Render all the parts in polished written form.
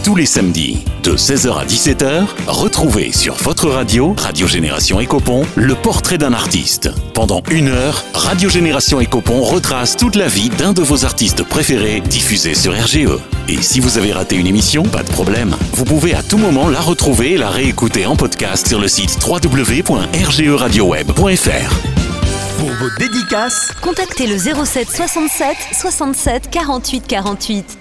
Tous les samedis, de 16h à 17h, retrouvez sur votre radio, Radio Génération Ecopon, le portrait d'un artiste. Pendant 1 heure, Radio Génération Ecopon retrace toute la vie d'un de vos artistes préférés diffusés sur RGE. Et si vous avez raté une émission, pas de problème. Vous pouvez à tout moment la retrouver et la réécouter en podcast sur le site www.rgeradioweb.fr. Pour vos dédicaces, contactez le 07 67 67 48 48.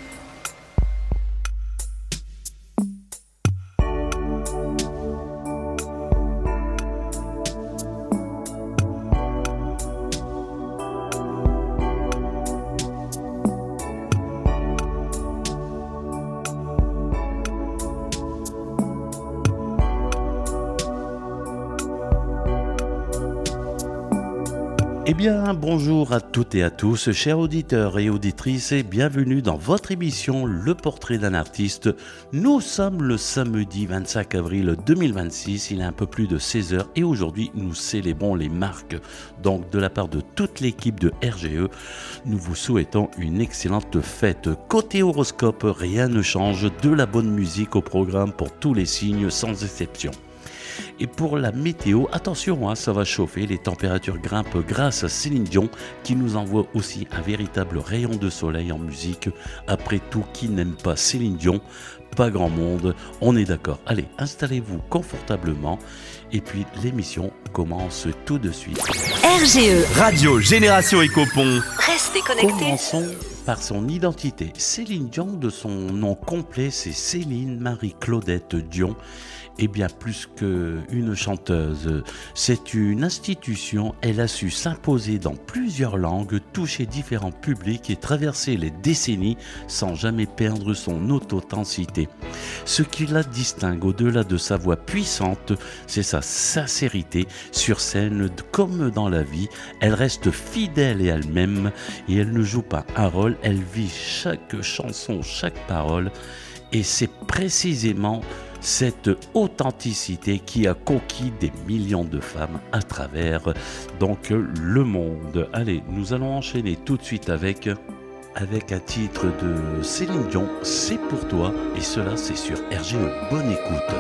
Eh bien, bonjour à toutes et à tous, chers auditeurs et auditrices, et bienvenue dans votre émission Le Portrait d'un artiste. Nous sommes le samedi 25 avril 2026, il est un peu plus de 16h et aujourd'hui nous célébrons les marques. Donc de la part de toute l'équipe de RGE, nous vous souhaitons une excellente fête. Côté horoscope, rien ne change, de la bonne musique au programme pour tous les signes sans exception. Et pour la météo, attention, ça va chauffer, les températures grimpent grâce à Céline Dion qui nous envoie aussi un véritable rayon de soleil en musique. Après tout, qui n'aime pas Céline Dion? Pas grand monde, on est d'accord. Allez, installez-vous confortablement et puis l'émission commence tout de suite. RGE, Radio Génération Ecopon. Restez connectés. Commençons par son identité. Céline Dion, de son nom complet, c'est Céline Marie-Claudette Dion. Et bien plus qu'une chanteuse, c'est une institution. Elle a su s'imposer dans plusieurs langues, toucher différents publics et traverser les décennies sans jamais perdre son authenticité. Ce qui la distingue au-delà de sa voix puissante, c'est sa sincérité. Sur scène comme dans la vie, elle reste fidèle à elle-même et elle ne joue pas un rôle, elle vit chaque chanson, chaque parole. Et c'est précisément cette authenticité qui a conquis des millions de femmes à travers donc le monde. Allez, nous allons enchaîner tout de suite avec un titre de Céline Dion, C'est pour toi, et cela c'est sur RGE. Bonne écoute.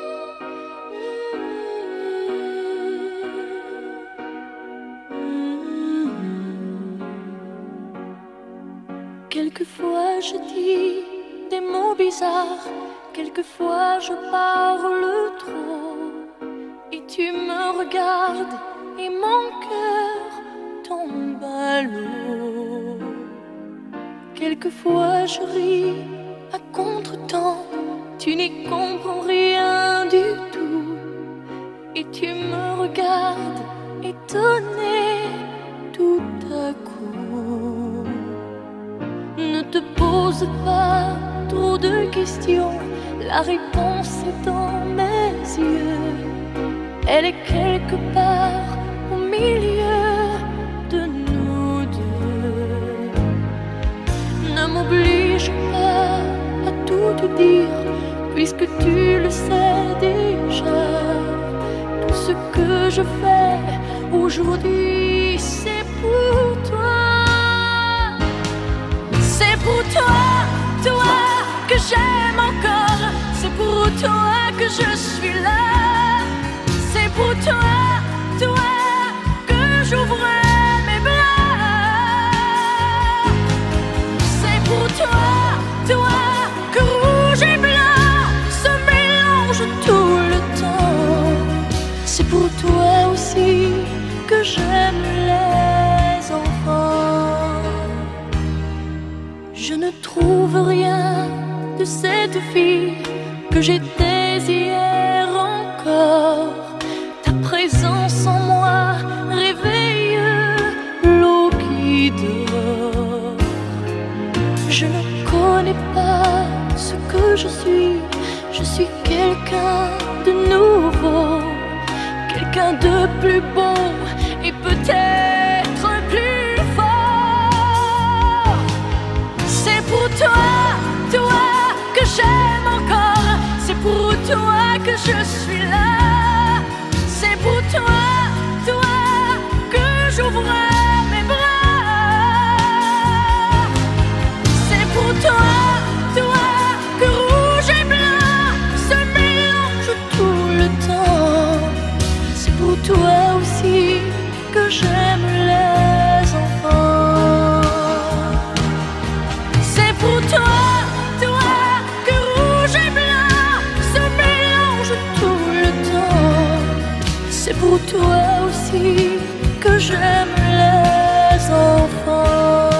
Quelquefois je dis des mots bizarres, quelquefois je parle trop, et tu me regardes et mon cœur tombe à l'eau. Quelquefois je ris à contre-temps, tu n'y comprends rien du tout, et tu me regardes étonné tout à coup. Ne te pose pas trop de questions, la réponse est dans mes yeux. Elle est quelque part au milieu de nous deux. Ne m'oblige pas à tout te dire, puisque tu le sais déjà. Tout ce que je fais aujourd'hui, c'est pour toi. C'est pour toi, toi que j'aime encore. C'est pour toi que je suis là. C'est pour toi, toi que j'ouvre mes bras. C'est pour toi, toi que rouge et blanc se mélangent tout le temps. C'est pour toi aussi que j'aime les enfants. Je ne trouve rien de cette fille que j'étais hier encore. Ta présence en moi réveille l'eau qui dort. Je ne connais pas ce que je suis quelqu'un de nouveau, quelqu'un de plus beau et peut-être plus fort. C'est pour toi, toi que j'aime encore. C'est pour toi que je suis là. C'est pour toi, toi que j'ouvre mes bras. C'est pour toi, toi que rouge et toi aussi que j'aime les enfants.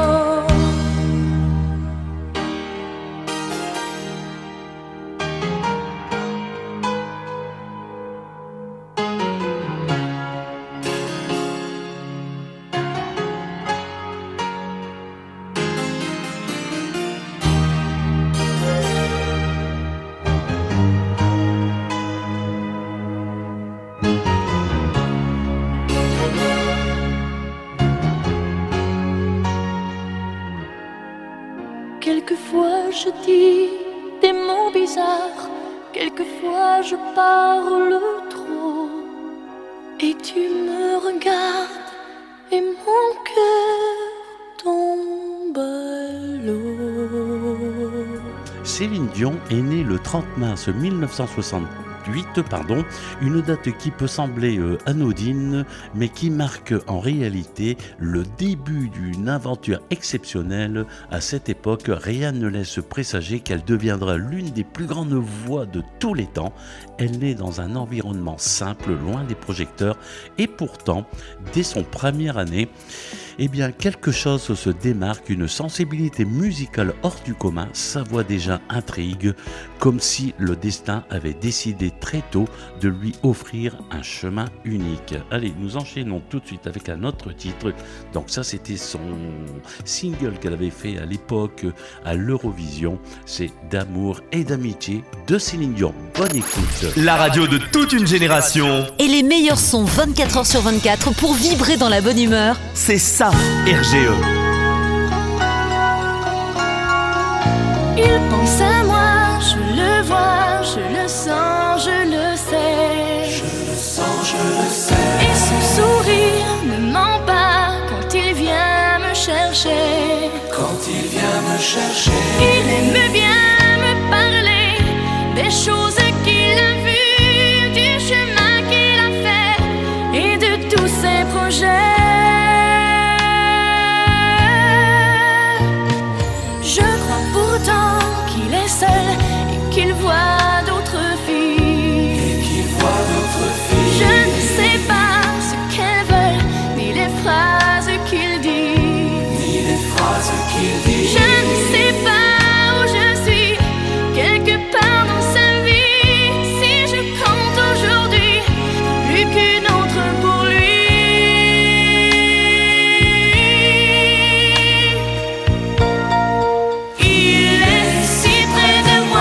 Quelquefois je dis des mots bizarres, quelquefois je parle trop, et tu me regardes et mon cœur tombe à l'eau. Céline Dion est née le 30 mars 1968, une date qui peut sembler anodine, mais qui marque en réalité le début d'une aventure exceptionnelle. À cette époque, rien ne laisse présager qu'elle deviendra l'une des plus grandes voix de tous les temps. Elle naît dans un environnement simple, loin des projecteurs, et pourtant, dès son première année, eh bien, quelque chose se démarque, une sensibilité musicale hors du commun. Sa voix déjà intrigue, comme si le destin avait décidé très tôt de lui offrir un chemin unique. Allez, nous enchaînons tout de suite avec un autre titre. Donc ça, c'était son single qu'elle avait fait à l'époque à l'Eurovision. C'est D'amour et d'amitié de Céline Dion. Bonne écoute. La radio de toute une génération, Et les meilleurs sons 24 heures sur 24 pour vibrer dans la bonne humeur. c'est ça, RGE. Il pense à moi, je le vois, je le sens, je le sais. Je le sens, je le sais. Et son sourire ne ment pas quand il vient me chercher. Quand il vient me chercher. Il aime bien me parler des choses qu'il a vues, du chemin qu'il a fait et de tous ses projets. Je crois pourtant qu'il est seul et qu'il voit d'autres filles. Je ne sais pas ce qu'elles veulent, ni les phrases qu'il dit. Je ne sais pas où je suis, quelque part dans sa vie. Si je compte aujourd'hui, plus qu'une autre pour lui. Il est si près de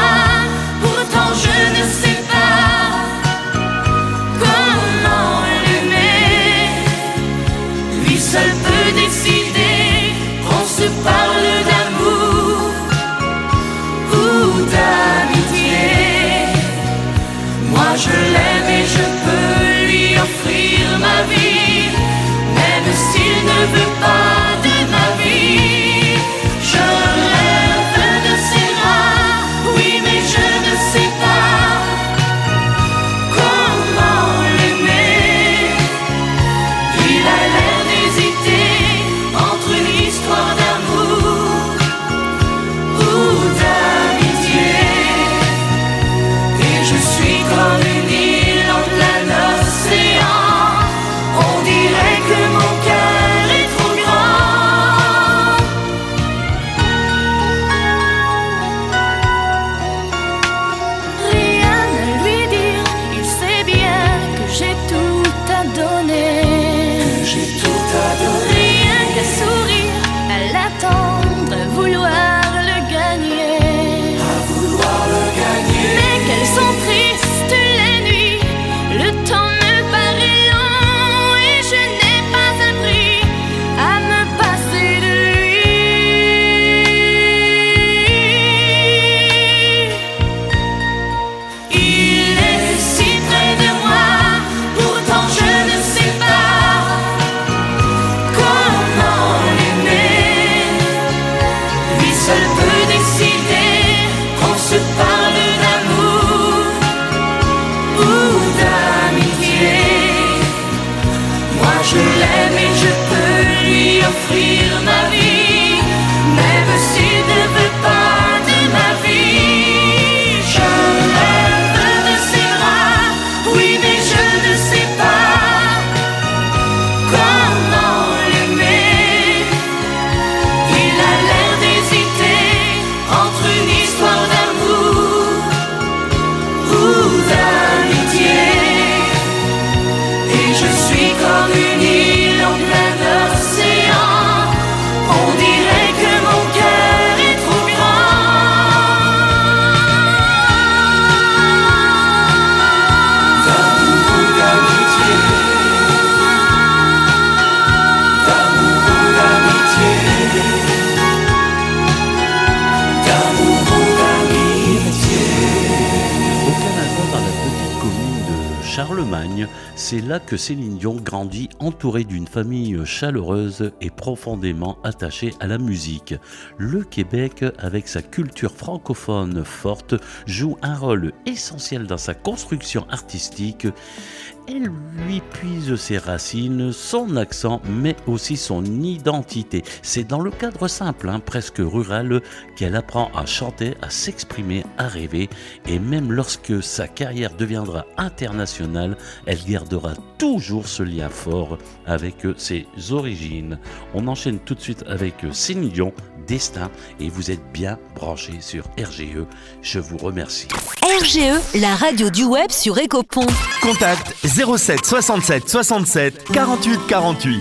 Charlemagne. C'est là que Céline Dion grandit, entourée d'une famille chaleureuse et profondément attachée à la musique. Le Québec, avec sa culture francophone forte, joue un rôle essentiel dans sa construction artistique. Elle lui puise ses racines, son accent, mais aussi son identité. C'est dans le cadre simple, presque rural, qu'elle apprend à chanter, à s'exprimer, à rêver. Et même lorsque sa carrière deviendra internationale, elle gardera toujours ce lien fort avec ses origines. On enchaîne tout de suite avec Céline Dion, Destin, et vous êtes bien branchés sur RGE. Je vous remercie. RGE, la radio du web sur Écopont. Contact 07 67 67 48 48.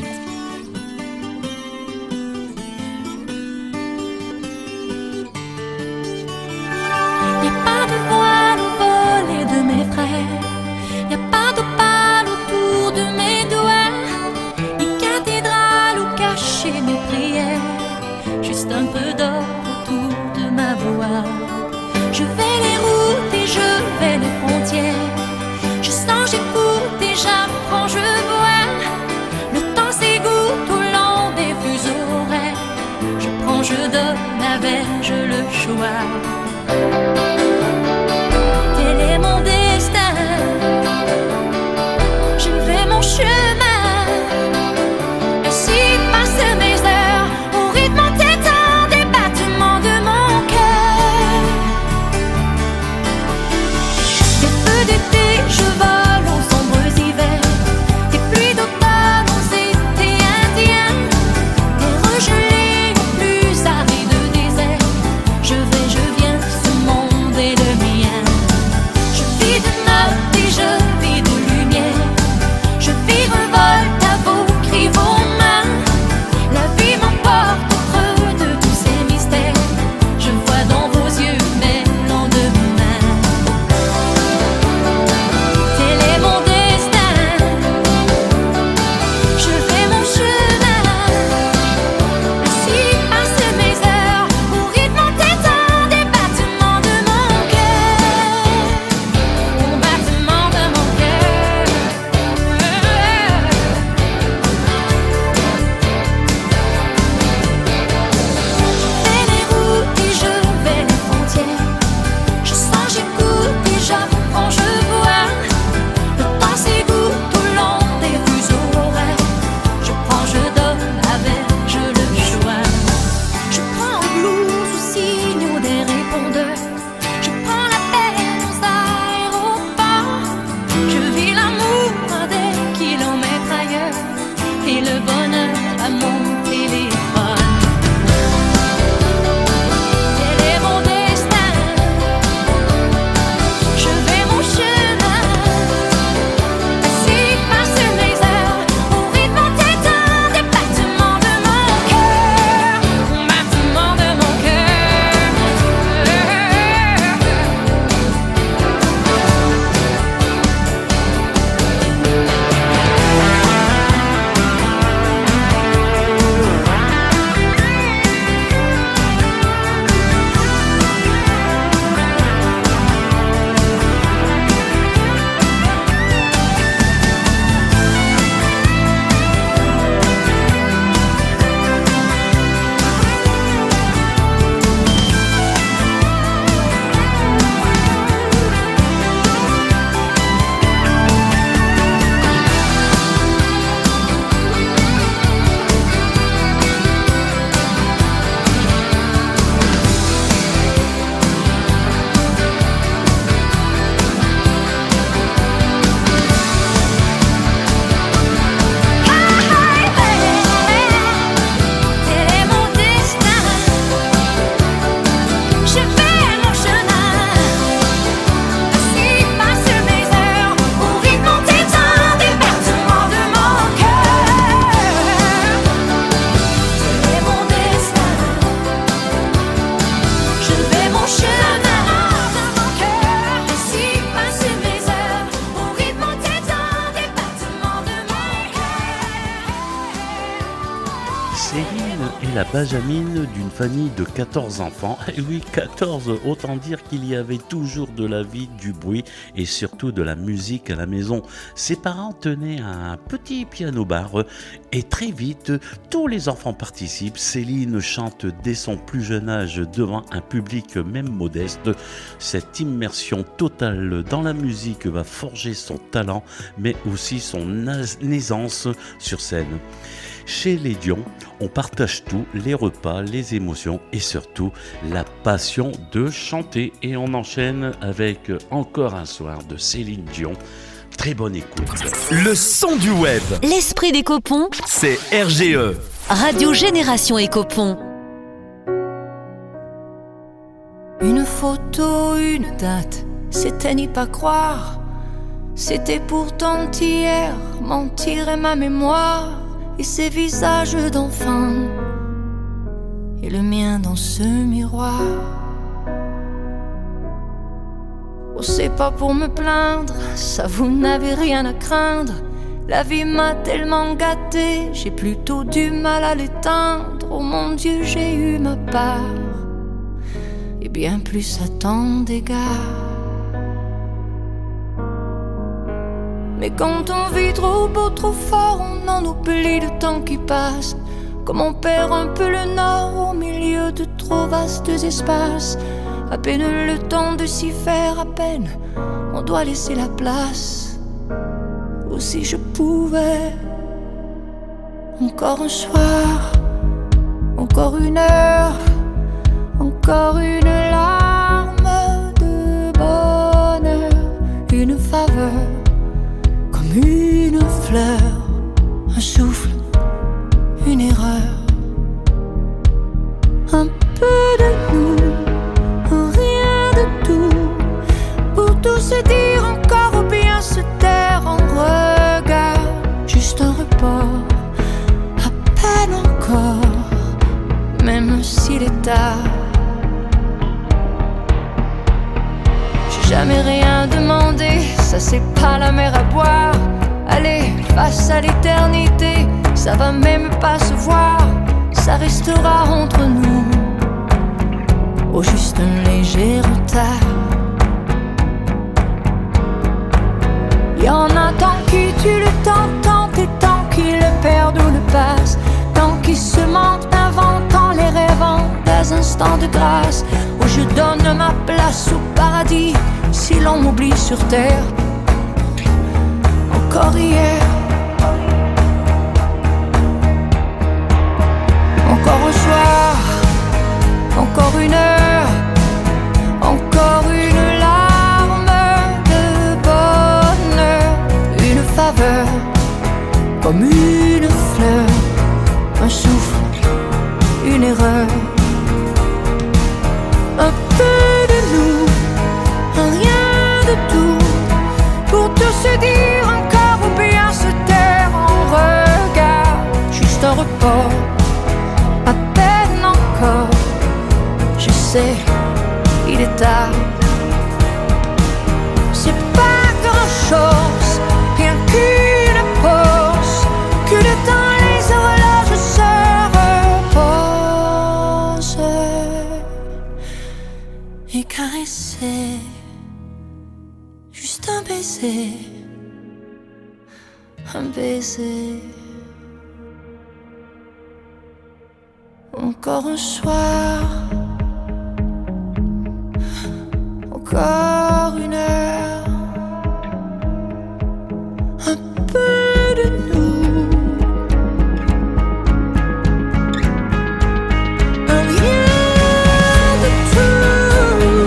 Y a pas de voile au volet de mes frères, y a pas d'opale autour de mes doigts, ni cathédrale où cacher mes prières, juste un peu d'or autour de ma voix. Je vais les routes et je vais les frontières, je sens, j'écoute et j'apprends, je vois. Le temps s'égoutte au long des fuseaux horaires, je prends, je donne, avais-je le choix? Quel est mon destin? Je vais mon chemin, ainsi passent mes heures au rythme entêtant des battements de mon cœur. Des feux d'été, je vole aux sombres hivers, des pluies d'automne aux étés indiens, des regelés aux plus arides déserts. Je vais, je viens. la benjamine d'une famille de 14 enfants. Et oui, 14, autant dire qu'il y avait toujours de la vie, du bruit et surtout de la musique à la maison. Ses parents tenaient un petit piano-bar et très vite, tous les enfants participent. Céline chante dès son plus jeune âge devant un public même modeste. Cette immersion totale dans la musique va forger son talent, mais aussi son aisance sur scène. Chez les Dion, on partage tout, les repas, les émotions et surtout la passion de chanter. Et on enchaîne avec Encore un soir de Céline Dion. Très bonne écoute. Le son du web, L'esprit des copons, c'est RGE. Radio Génération Écopon. Une photo, une date, c'était n'y pas croire. C'était pourtant hier, mentir est ma mémoire. Et ces visages d'enfants, et le mien dans ce miroir. Oh, c'est pas pour me plaindre, ça vous n'avez rien à craindre. La vie m'a tellement gâtée, j'ai plutôt du mal à l'éteindre. Oh mon Dieu, j'ai eu ma part, et bien plus à tant d'égards. Mais quand on vit trop beau, trop fort, on en oublie le temps qui passe. Comme on perd un peu le nord au milieu de trop vastes espaces. À peine le temps de s'y faire, à peine on doit laisser la place. Ou si je pouvais, encore un soir, encore une heure, encore une larme de bonheur, une faveur. Une fleur, un souffle, une erreur. Un peu de nous, rien de tout. Pour tout se dire encore ou bien se taire en regard. Juste un report, à peine encore, même s'il est tard. J'ai jamais rien demandé, ça c'est pas la mer à boire. Allez, face à l'éternité, ça va même pas se voir. Ça restera entre nous, au juste un léger retard. Y'en a tant qui tuent le temps, tant et tant qui le perdent ou le passent. Tant qui se mentent, inventant les rêvant des instants de grâce. Où je donne ma place au paradis, si l'on m'oublie sur terre. Encore hier, encore un soir, encore une heure, encore une larme de bonheur, une faveur, comme une fleur, un souffle, une erreur. Un peu de nous, un rien de tout, pour tout se dire encore ou bien se taire en regard. Juste un report, à peine encore, je sais, il est tard. C'est pas grand chose, rien qu'une pause, que le temps les horloges se reposent. Et caresser, juste un baiser, un baiser. Encore un soir, encore une heure, un peu de nous, un rien de tout.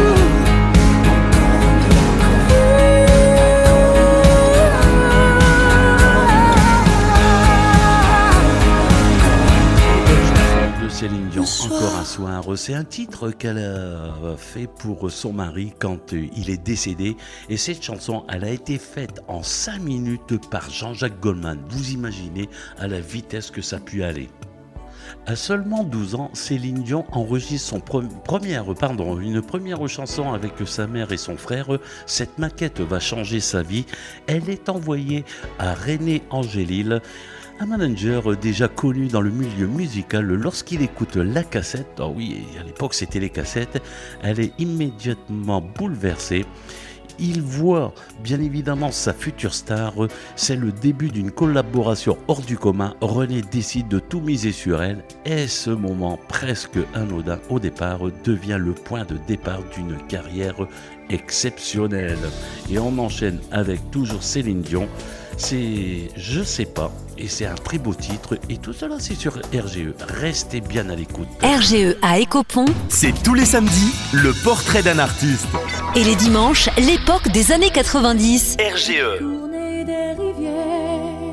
Céline Dion, Encore un soir, c'est un titre qu'elle a fait pour son mari quand il est décédé, et cette chanson, elle a été faite en 5 minutes par Jean-Jacques Goldman. Vous imaginez à la vitesse que ça a pu aller. À seulement 12 ans, Céline Dion enregistre une première chanson avec sa mère et son frère. Cette maquette va changer sa vie. Elle est envoyée à René Angélil, Un manager déjà connu dans le milieu musical, lorsqu'il écoute la cassette, oh oui, à l'époque c'était les cassettes, elle est immédiatement bouleversée. Il voit bien évidemment sa future star, c'est le début d'une collaboration hors du commun. René décide de tout miser sur elle et ce moment presque anodin au départ devient le point de départ d'une carrière exceptionnelle. Et on enchaîne avec toujours Céline Dion, c'est Je sais pas et c'est un très beau titre et tout cela c'est sur RGE. Restez bien à l'écoute. RGE à Écopont C'est tous les samedis, le portrait d'un artiste. et les dimanches, l'époque des années 90. RGE. Tourner des rivières,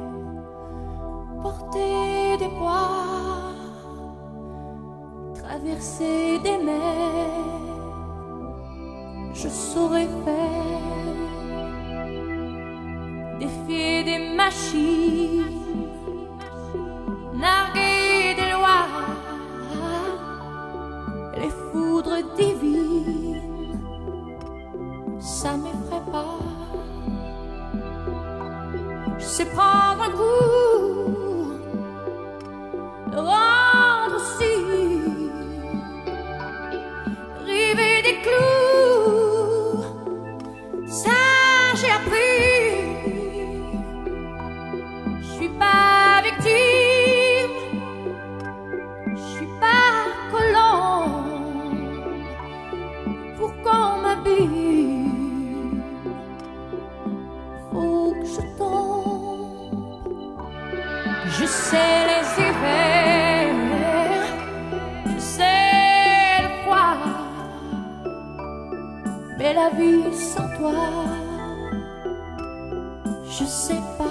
porter des poids, traverser des mers, je saurais faire, défier des machines, narguer des lois, les foudres divines. Ça m'effraie pas. Je sais prendre un coup, le rendre aussi, river des clous. Ça j'ai appris. Je suis pas victime, je suis pas colombe pour qu'on m'habille. Je sais les hivers, je sais le froid, mais la vie sans toi, je sais pas.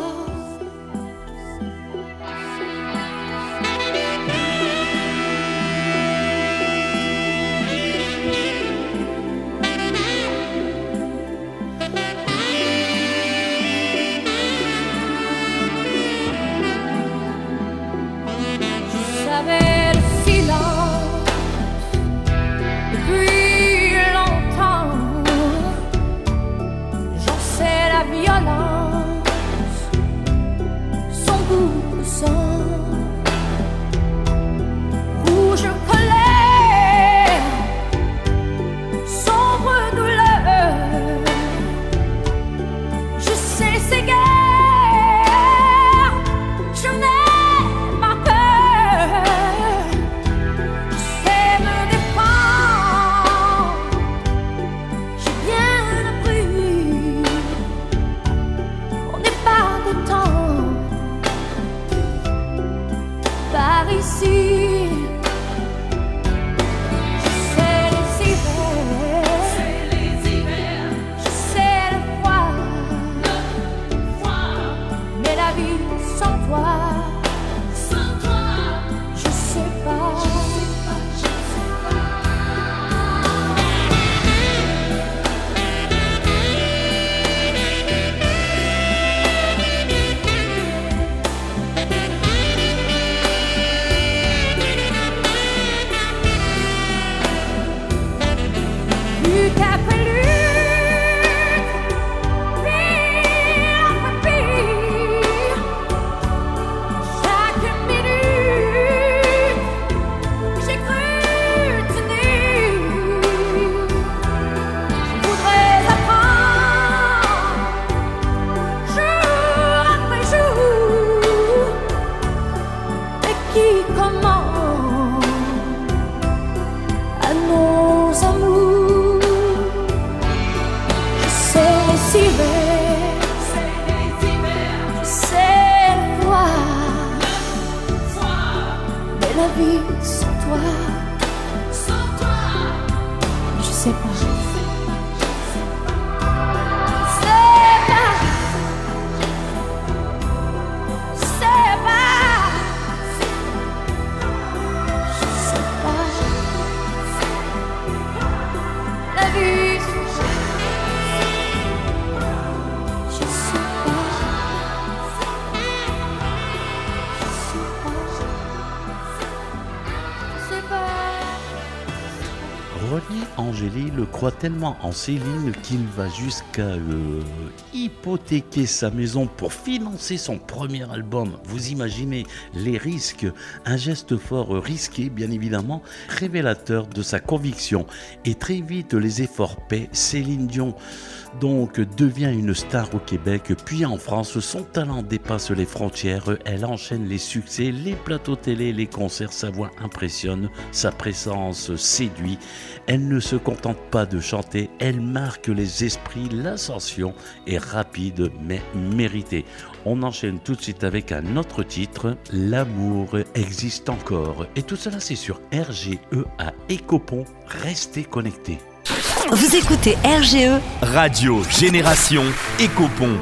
comprenez, Angélil croit tellement en Céline qu'il va jusqu'à hypothéquer sa maison pour financer son premier album. Vous imaginez les risques, un geste fort risqué bien évidemment, révélateur de sa conviction. Et très vite les efforts paient, Céline Dion donc devient une star au Québec, puis en France. Son talent dépasse les frontières, elle enchaîne les succès, les plateaux télé, les concerts, sa voix impressionne, sa présence séduit. Elle ne se contente pas de chanter, elle marque les esprits, l'ascension est rapide mais méritée. On enchaîne tout de suite avec un autre titre, L'amour existe encore. Et tout cela c'est sur RGE à Écopon, restez connectés. Vous écoutez RGE Radio Génération Écopon.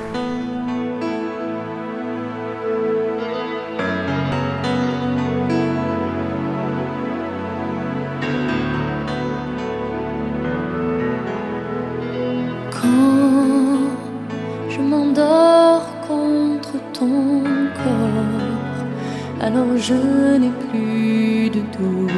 Quand je m'endors contre ton corps, alors je n'ai plus de doute.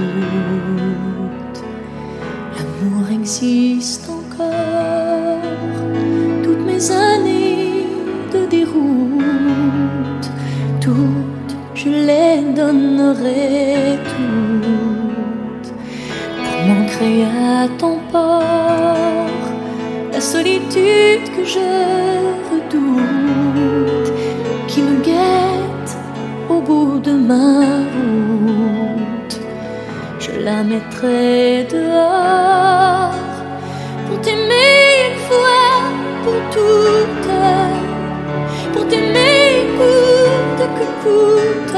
L'amour existe encore. Toutes mes années de déroute, toutes, je les donnerai toutes pour m'ancrer à ton port. La solitude que je redoute, qui me guette au bout de ma route, je la mettrai dehors pour t'aimer une fois pour toutes, pour t'aimer coûte que coûte,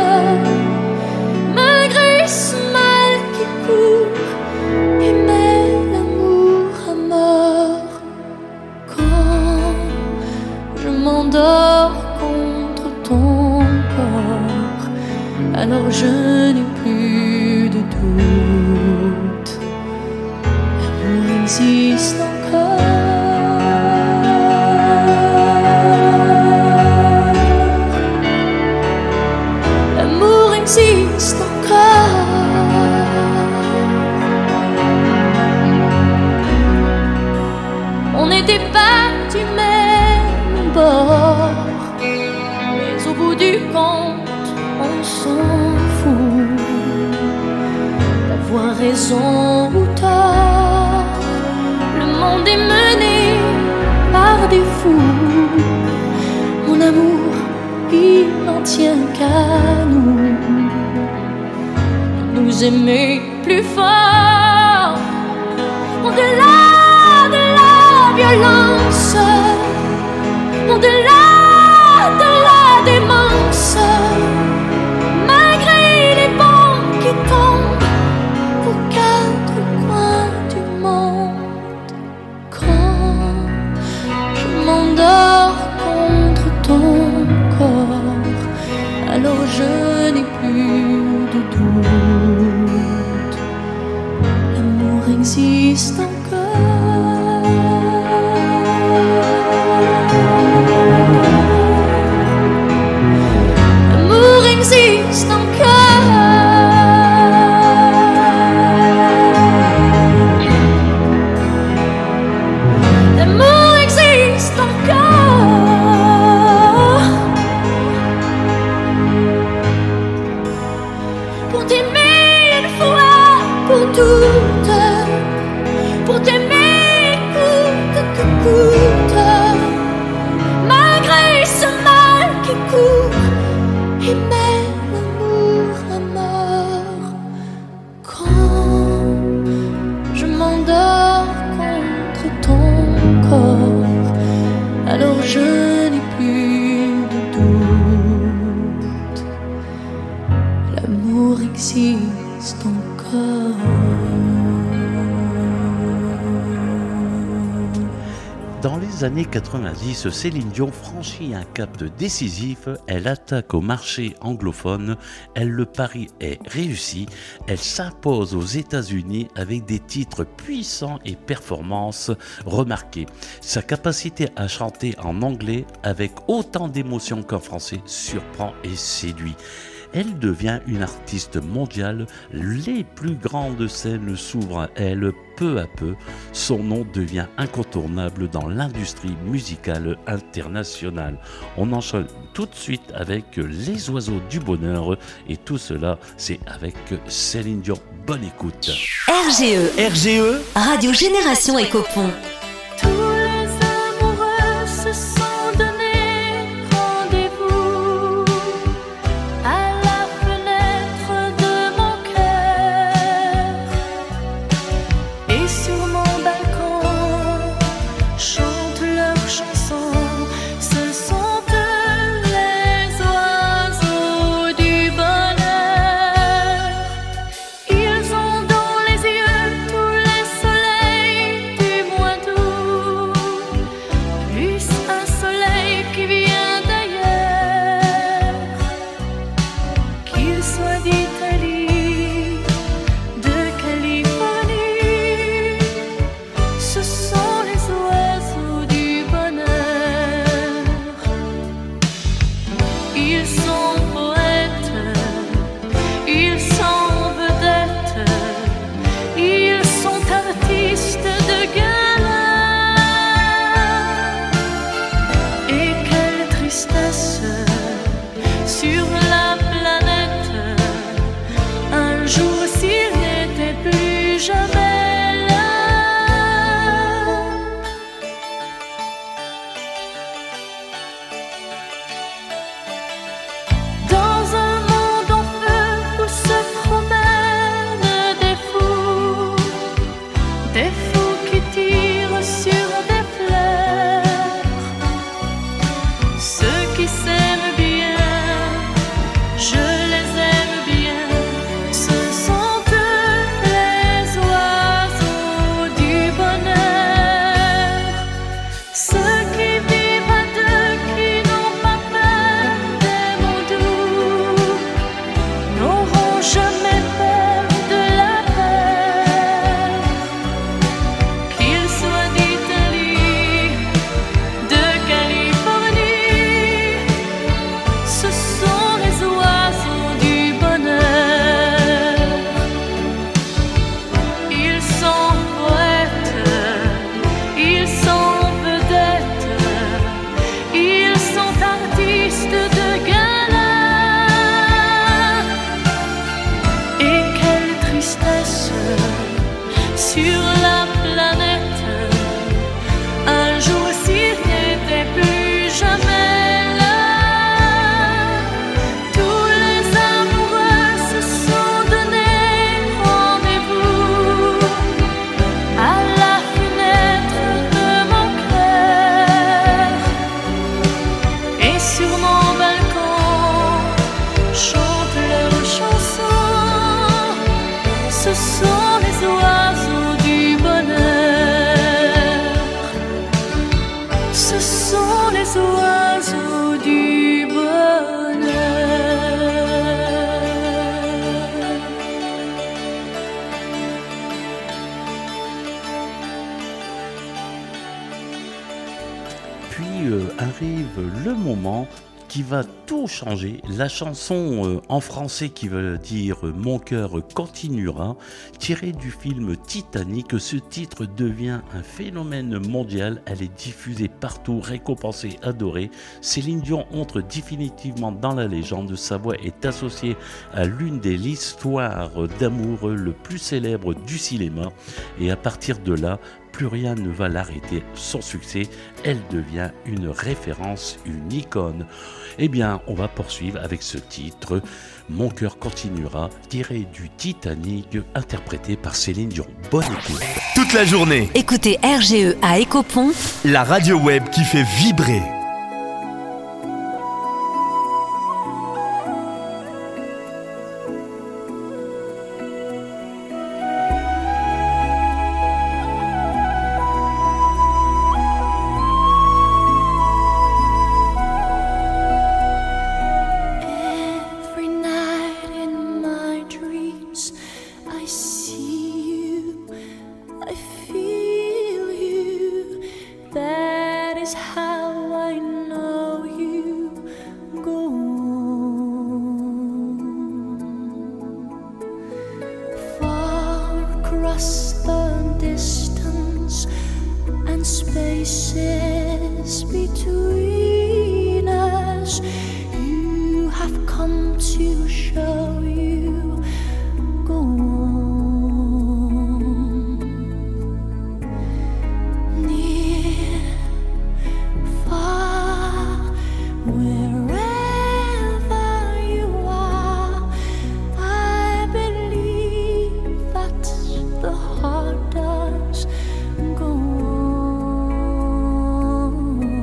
malgré ce mal qui court, aimer l'amour à mort. Quand je m'endors contre ton corps, alors je n'ai plus de doute. L'amour existe encore. L'amour existe encore. On n'était pas du même bord, mais au bout du compte, on s'en fout. D'avoir raison ou tort, le monde est mené par des fous. Mon amour, il n'en tient qu'à nous. Nous aimer plus fort, au-delà de la violence, au-delà de la démence, malgré les bombes qui tombent aux quatre coins du monde. Quand je m'endors contre ton corps, alors je n'ai plus de doute. L'amour existe encore. L'amour existe encore. L'amour existe encore. Pour t'aimer une fois pour toutes, pour t'aimer coûte que coûte, malgré ce mal qui court, aimer l'amour à mort. Quand je m'endors contre ton corps, alors je n'ai plus de doute. L'amour existe encore. Dans les années 90, Céline Dion franchit un cap décisif, elle attaque au marché anglophone, le pari est réussi, elle s'impose aux États-Unis avec des titres puissants et performances remarquées. Sa capacité à chanter en anglais avec autant d'émotion qu'en français surprend et séduit. Elle devient une artiste mondiale, les plus grandes scènes s'ouvrent à elle peu à peu. Son nom devient incontournable dans l'industrie musicale internationale. On enchaîne tout de suite avec Les Oiseaux du Bonheur et tout cela, c'est avec Céline Dion. Bonne écoute. RGE, Radio Génération Écopon. Tous les amoureux se sont donné rendez-vous à la fenêtre de mon cœur. Et sur mon balcon chantent leurs chansons. Ce sont eux les oiseaux du bonheur. Ils ont dans les yeux tous les soleils du mois d'août, plus un soleil qui vient d'ailleurs, qu'il soit d'Italie, de Californie. Ce sont les oiseaux du bonheur. Ils sont poètes, ils sont vedettes, ils sont artistes de gala. Et quelle tristesse sur la planète, un jour s'ils n'étaient plus jamais là. Dans un monde en feu où se promènent des fous qui tirent sur des fleurs. Ceux qui s'aiment bien, je les aime bien. Ce sont eux les oiseaux du bonheur. Ceux qui vivent à deux, qui n'ont pas peur des mots doux, n'auront jamais peur de la peur. Qu'ils soient d'Italie, de Californie, ce sont les oiseaux du bonheur. Ils sont poètes, ils sont vedettes, ils sont artistes de gala. Et quelle tristesse sur la planète, un jour s'ils n'étaient plus jamais là. Tous les amoureux se sont donné rendez-vous à la fenêtre de mon cœur. Et sur mon balcon chantent leurs chansons. Ce sont les oiseaux du bonheur. Ce sont les oiseaux du bonheur. Puis arrive le moment qui va tout changer. La chanson en français qui veut dire Mon cœur continuera, tirée du film Titanic. Ce titre devient un phénomène mondial. Elle est diffusée partout, récompensée, adorée. Céline Dion entre définitivement dans la légende. Sa voix est associée à l'une des histoires d'amour le plus célèbres du cinéma. Et à partir de là, plus rien ne va l'arrêter. Son succès, elle devient une référence, une icône. Eh bien, on va poursuivre avec ce titre, Mon cœur continuera, tiré du Titanic, interprété par Céline Dion. Bonne écoute. Toute la journée, Écoutez RGE à Écopon la radio web qui fait vibrer. Every night in my dreams, I see you, I feel you. That is how I know you go on. spaces between us. You have come to show you. Go on. Near, far, wherever you are, I believe that the heart does go on.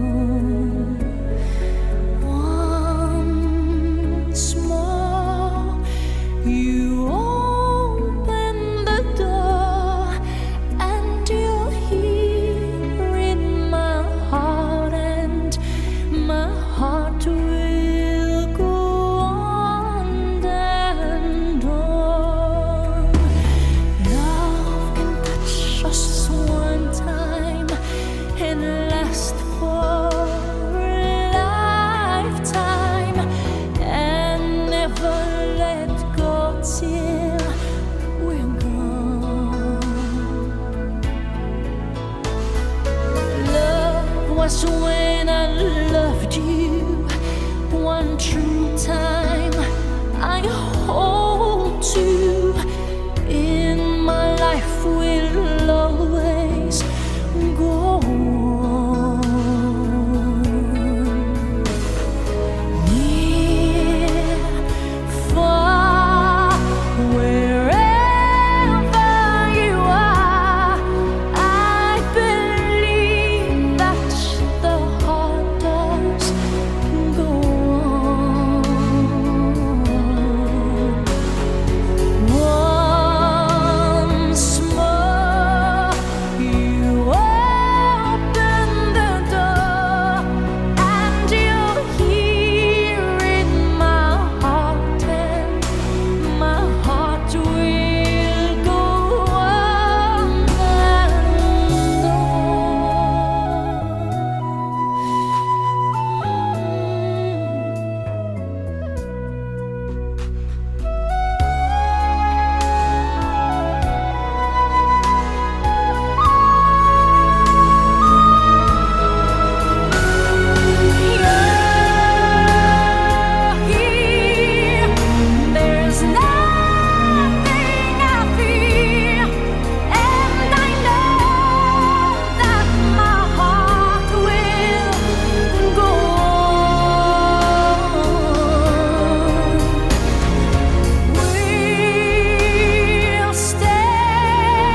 Once more, you open the door, and you're here in my heart, and my heart will go on and on. Love can touch us one time and last for a lifetime, and never let go till we're gone. Love was when I loved you one true time. I hold to in my life will always go on. Near, far, wherever you are, I believe that the heart does go on. Once more, you open the door, and you're here in my heart, and my heart will go on and there's nothing I fear, and I know that my heart will go on. We'll stay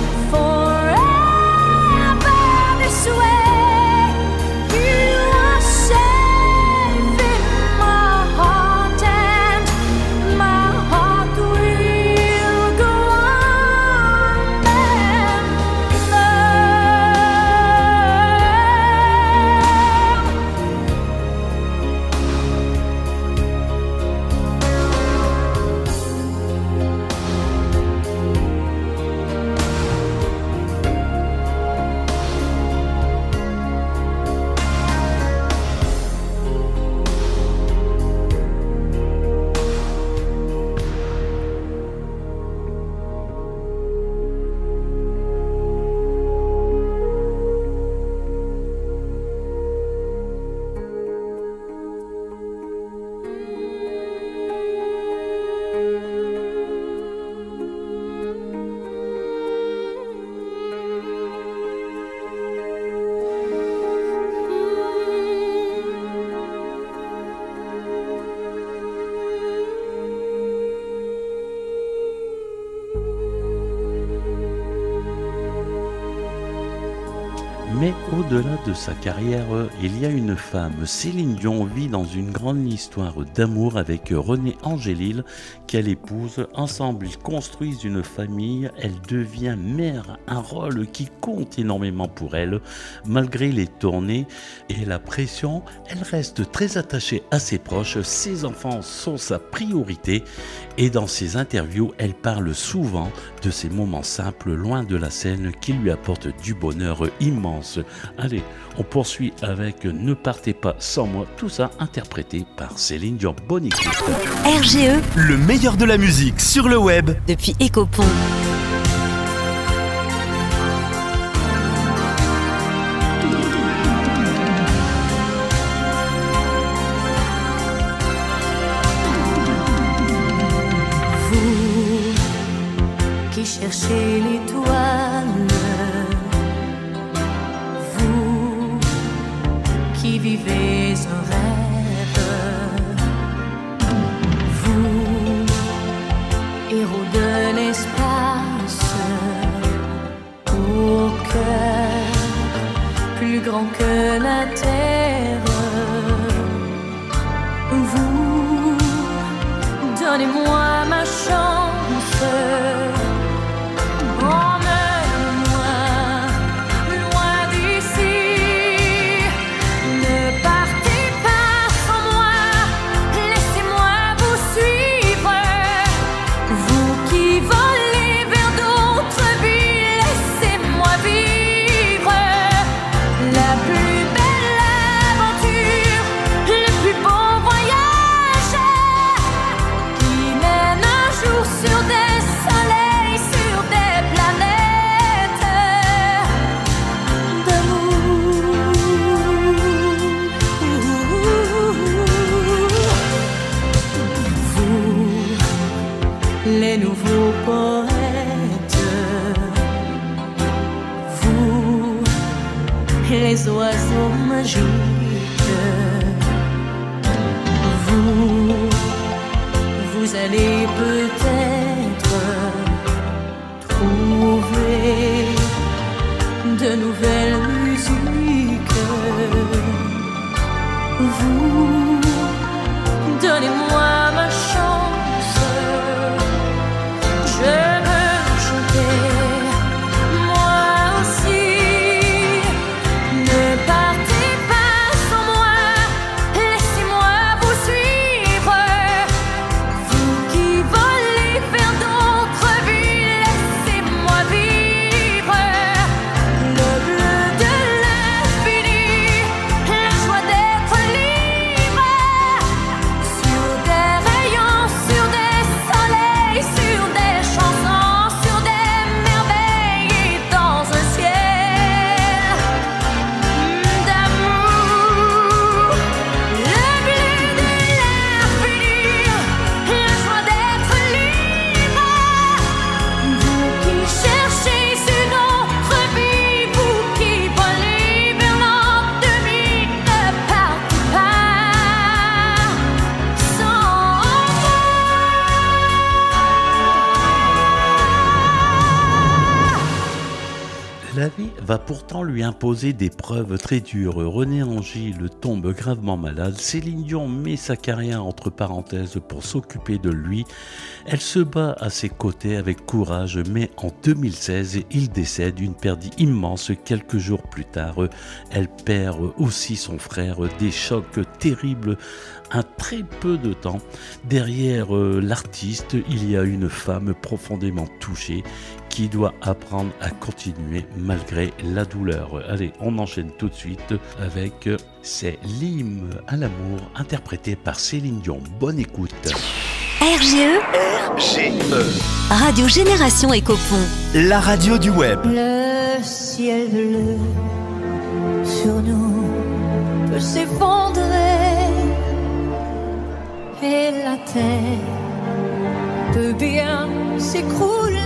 forever this way. You are safe in my heart, and my heart will go on and Mais au-delà de sa carrière, il y a une femme. Céline Dion vit dans une grande histoire d'amour avec René Angélil qu'elle épouse. Ensemble, ils construisent une famille. Elle devient mère, un rôle qui compte énormément pour elle. Malgré les tournées et la pression, elle reste très attachée à ses proches. Ses enfants sont sa priorité. Et dans ses interviews, elle parle souvent de ces moments simples, loin de la scène, qui lui apportent du bonheur immense. Allez, on poursuit avec Ne partez pas sans moi, tout ça interprété par Céline Dion. Bonne écoute. RGE, Le meilleur de la musique sur le web. depuis Écopont. chercher l'étoile. Vous qui vivez un rêve, vous, héros de l'espace, au cœur plus grand que la terre, vous, donnez-moi ma chance. Emmenez-moi loin d'ici. Ne partez pas sans moi, laissez-moi vous suivre. Vous qui volez vers d'autres vies, laissez-moi vivre la plus belle aventure, le plus beau voyage qui mène un jour sur des soleils, sur des planètes d'amour. Vous, les nouveaux poètes, vous, les oiseaux magiques, vous allez peut-être trouver de nouvelles musiques. Vous, donnez-moi ma chance. Je veux chanter, moi aussi. Ne partez pas sans moi, laissez-moi vous suivre. Vous qui volez vers d'autres vies, laissez-moi vivre le bleu de l'infini, la joie d'être libre. Sur des rayons, sur des soleils, sur des chansons, sur des merveilles et dans un ciel d'amour. Le bleu de l'infini, la joie d'être libre. Vous qui cherchez une autre vie, vous qui volez vers l'an-demi, ne partez pas sans moi. La vie va pourtant lui imposer des preuves très dures. René Angil tombe gravement malade. Céline Dion met sa carrière entre parenthèses pour s'occuper de lui. Elle se bat à ses côtés avec courage, mais en 2016, il décède, une perte immense. Quelques jours plus tard, elle perd aussi son frère. Des chocs terribles en très peu de temps. Derrière l'artiste, il y a une femme profondément touchée qui doit apprendre à continuer malgré la douleur. Allez, on enchaîne tout de suite avec C'est l'hymne à l'amour, interprété par Céline Dion. Bonne écoute. RGE, Radio Génération Écopon. La radio du web. Le ciel bleu sur nous peut s'effondrer et la terre peut bien s'écrouler.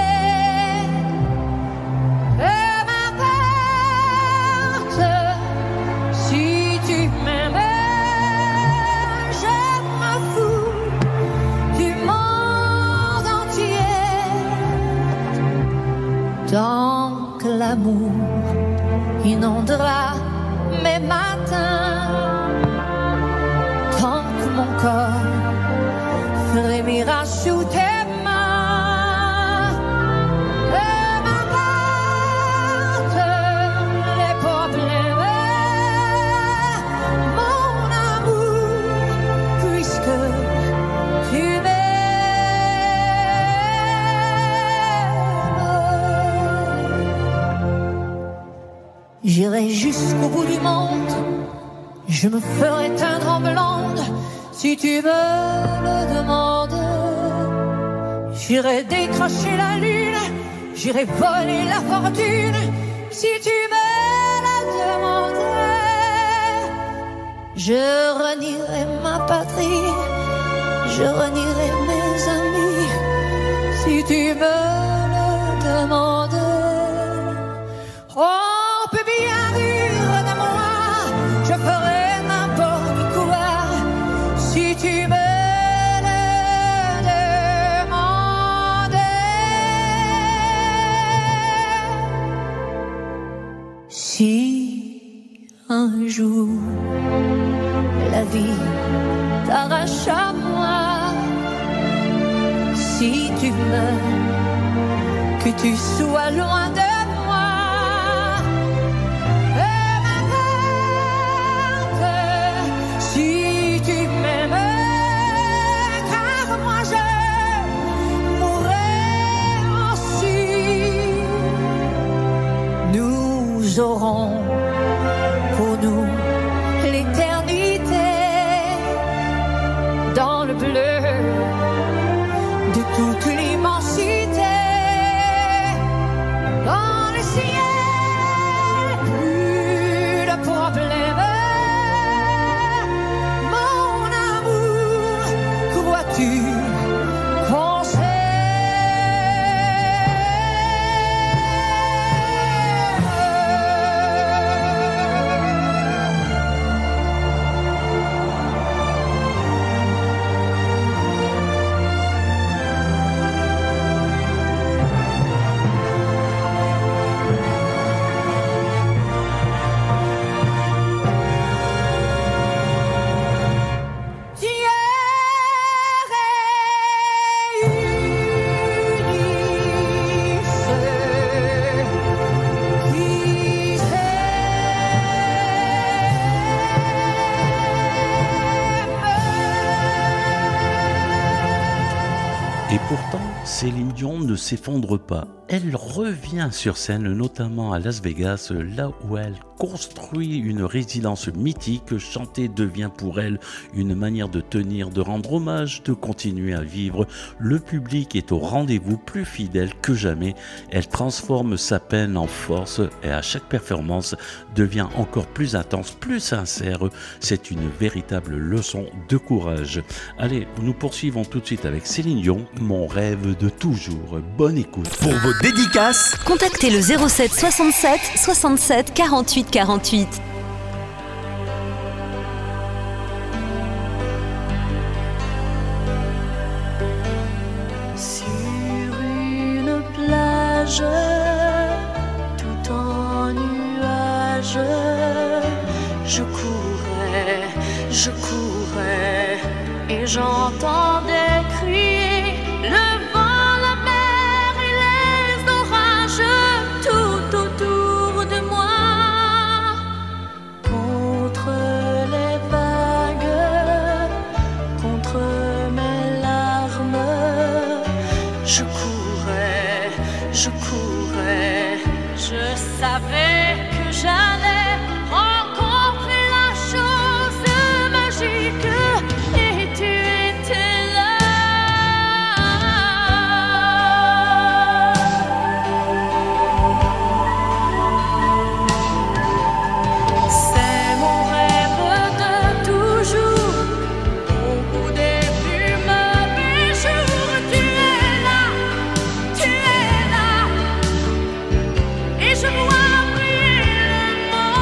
Peu m'importe si tu m'aimes, je m'en fous du monde entier. Tant que l'amour inondera mes matins, tant que mon corps frémira sous tes mains. Peu m'importe les problèmes, mon amour, puisque tu m'aimes. J'irai jusqu'au bout du monde, je me ferai teindre en blonde si tu me le demandes. J'irai décrocher la lune, j'irai voler la fortune si tu me la demandes. Je renierai ma patrie, je renierai mes amis si tu me le Si un jour la vie t'arrache à moi, si tu meurs, que tu sois loin de moi, et m'invente si tu m'aimes, car moi je mourrai aussi. Nous aurons pour nous l'éternité dans le bleu de toute l'immensité, dans le ciel, plus de problème. Mon amour, crois-tu qu'on Et pourtant, Céline Dion ne s'effondre pas. Elle revient sur scène, notamment à Las Vegas, là où elle construit une résidence mythique. Chanter devient pour elle une manière de tenir, de rendre hommage, de continuer à vivre. Le public est au rendez-vous, plus fidèle que jamais. Elle transforme sa peine en force et à chaque performance devient encore plus intense, plus sincère. C'est une véritable leçon de courage. Allez, nous poursuivons tout de suite avec Céline Dion, Mon rêve de toujours. Bonne écoute. Pour vos dédicaces, Contactez le 07 67 67 48 48. sur une plage, tout en nuages, je courais, et j'entendais crier le vent, la mer et les orages tout autour de moi. Contre les vagues, contre mes larmes, je courais, je savais que j'allais rencontrer la chose magique, et tu étais là. C'est mon rêve de toujours, au bout des plumes, mes jours, tu es là, et je vois briller le monde.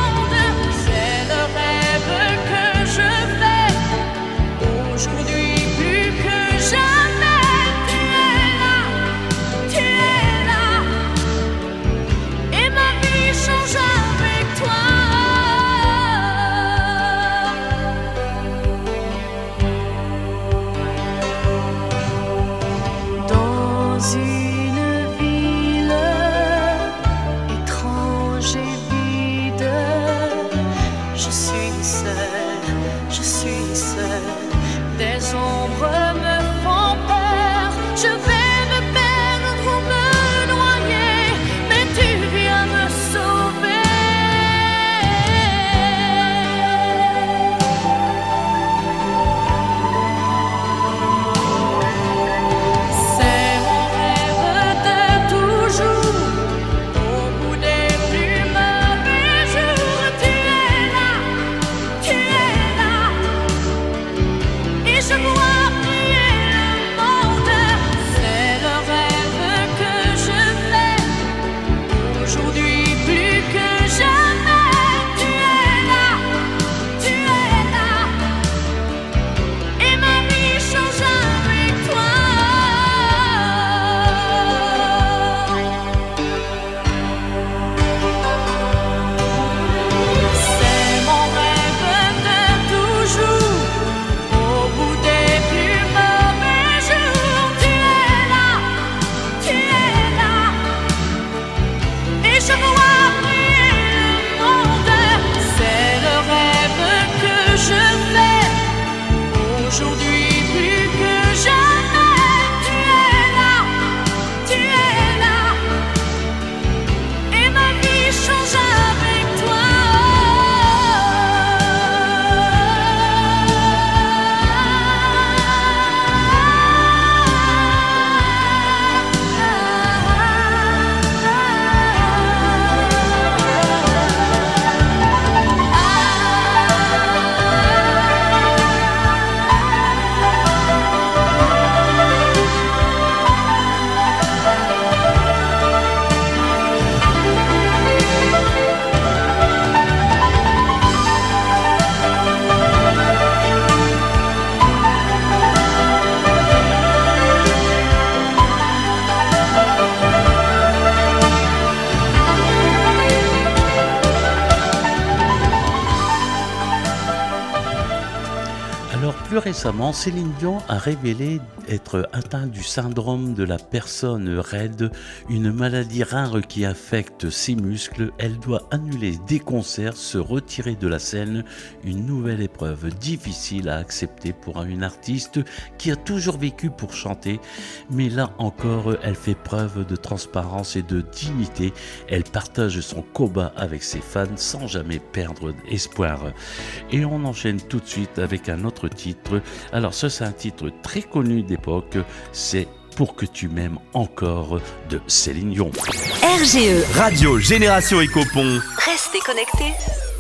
plus récemment, Céline Dion a révélé être atteinte du syndrome de la personne raide, une maladie rare qui affecte ses muscles. Elle doit annuler des concerts, se retirer de la scène, une nouvelle épreuve difficile à accepter pour une artiste qui a toujours vécu pour chanter. Mais là encore, elle fait preuve de transparence et de dignité. Elle partage son combat avec ses fans sans jamais perdre espoir. Et on enchaîne tout de suite avec un autre titre. Alors ça, c'est un titre très connu d'époque, c'est Pour que tu m'aimes encore de Céline Dion. RGE Radio Génération Écopon. Restez connectés.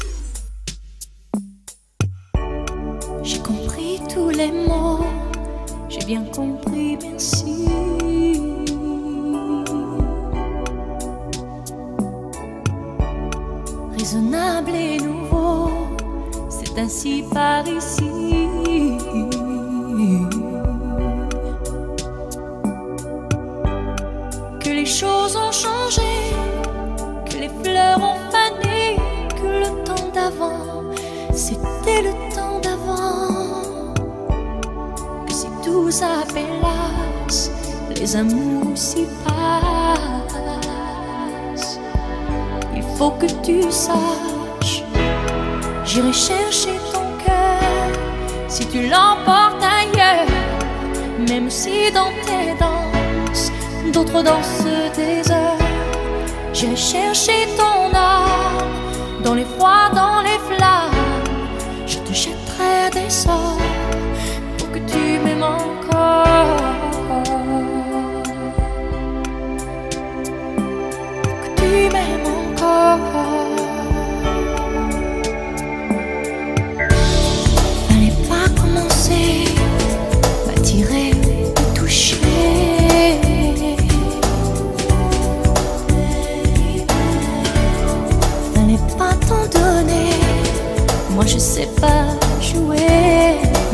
J'ai compris tous les mots, j'ai bien compris, merci. Raisonnable et nouveau, c'est ainsi par ici. Que les choses ont changé, que les fleurs ont fané, que le temps d'avant, c'était le temps d'avant. Que si tout s'appelasse, les amours s'y passent. Il faut que tu saches, j'irai chercher ton cœur si tu l'emportes ailleurs. Même si dans tes danses, d'autres dansent des heures. J'irai chercher ton âme dans les froids, dans les flammes. Je te jetterai des sorts pour que tu m'aimes encore. Pour que tu m'aimes encore. Fallait pas commencer, m'attirer, me toucher. Fallait pas t'en donner, moi je sais pas jouer.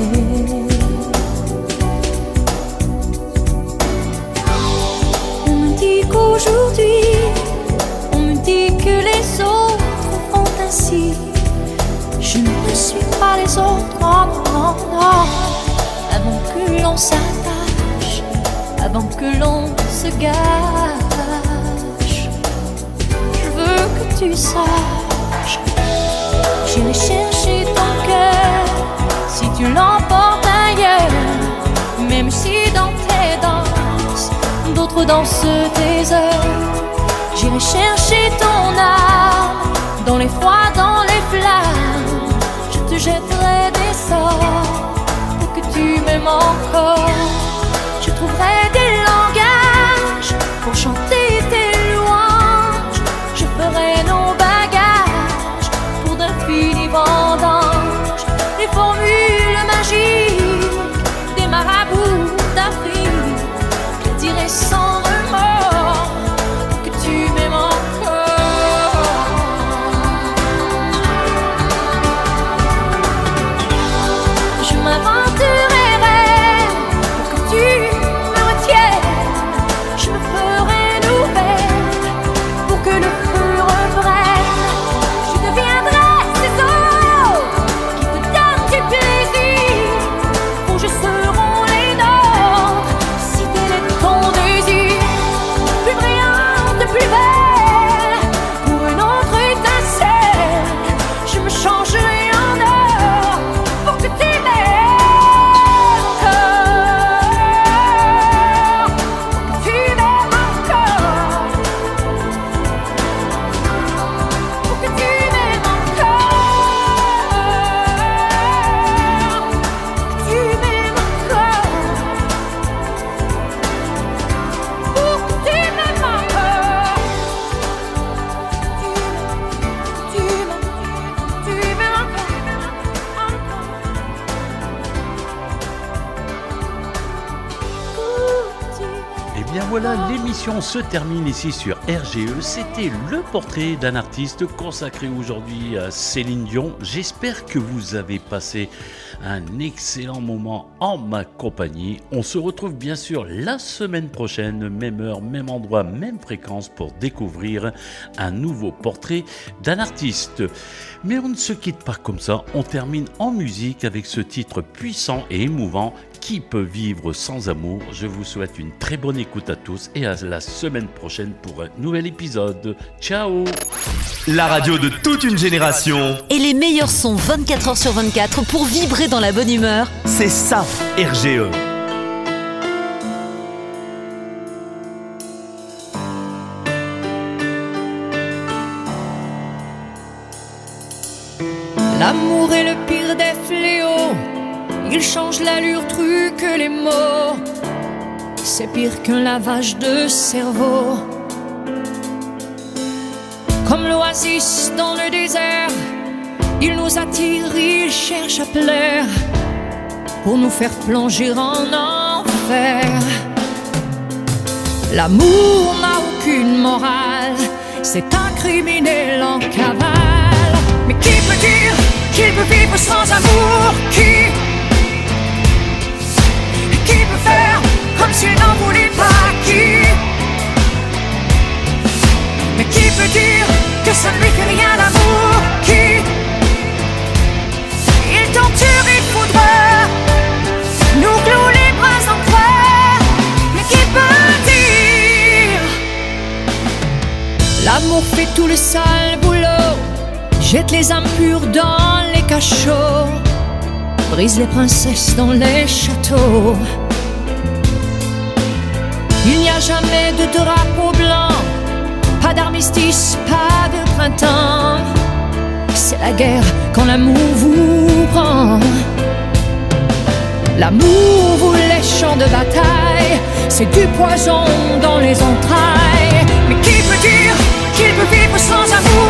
On me dit qu'aujourd'hui, on me dit que les autres font ainsi. Je ne suis pas les autres, non, non, non. Avant que l'on s'attache, avant que l'on se gâche, je veux que tu saches, j'irai chercher ton cœur si tu l'emportes ailleurs. Même si dans tes danses, d'autres dansent des heures. J'irai chercher ton âme dans les froids, dans les flammes. Je te jetterai des sorts pour que tu m'aimes encore. Je trouverai des langages pour chanter tes louanges. Je ferai nos bagages pour d'infinis vendanges. Les formules magiques des marabouts d'Afrique, je dirai sans remords que tu m'aimes encore. voilà, l'émission se termine ici sur RGE. C'était le portrait d'un artiste consacré aujourd'hui à Céline Dion. J'espère que vous avez passé un excellent moment en ma compagnie. On se retrouve bien sûr la semaine prochaine, même heure, même endroit, même fréquence pour découvrir un nouveau portrait d'un artiste. Mais on ne se quitte pas comme ça, on termine en musique avec ce titre puissant et émouvant, Qui peut vivre sans amour. Je vous souhaite une très bonne écoute à tous et à la semaine prochaine pour un nouvel épisode. Ciao. La radio de toute une génération. Et les meilleurs sons 24 heures sur 24 pour vibrer dans la bonne humeur. C'est ça, RGE. L'amour est le pire des fléaux. Il change l'allure, truque les mots. C'est pire qu'un lavage de cerveau. Comme l'oasis dans le désert, il nous attire, il cherche à plaire pour nous faire plonger en enfer. L'amour n'a aucune morale, c'est un criminel en cavale. Mais qui peut dire qu'il peut vivre sans amour? Qui peut faire comme s'il n'en voulait pas? Qui? Mais qui peut dire que ça ne lui fait rien l'amour? Qui? Il torture, il foudre, nous cloue les bras en croix. Mais qui peut dire? L'amour fait tout le sale boulot, jette les âmes pures dans les cachots, brise les princesses dans les châteaux. Il n'y a jamais de drapeau blanc, pas d'armistice, pas de printemps. C'est la guerre quand l'amour vous prend. L'amour vous les champs de bataille, c'est du poison dans les entrailles. Mais qui peut dire qu'il peut vivre sans amour?